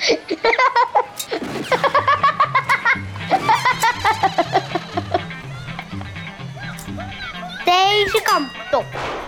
Deze kant op.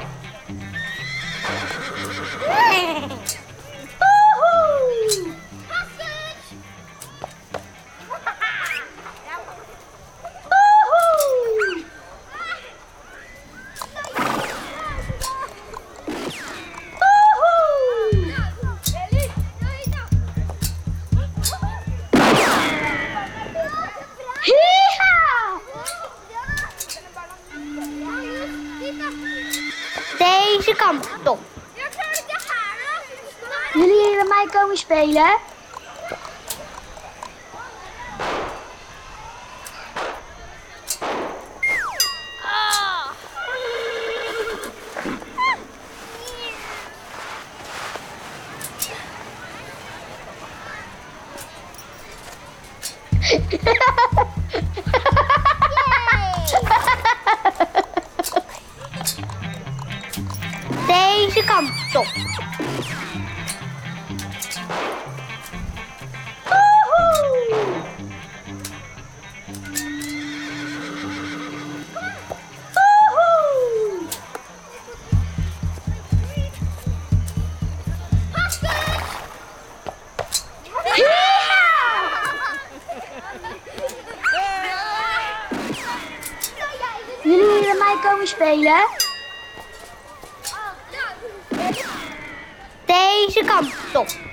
Deze kant op. Jullie hier bij mij komen spelen? Deze kant op. Jullie hier bij mij komen spelen? Deze kant op.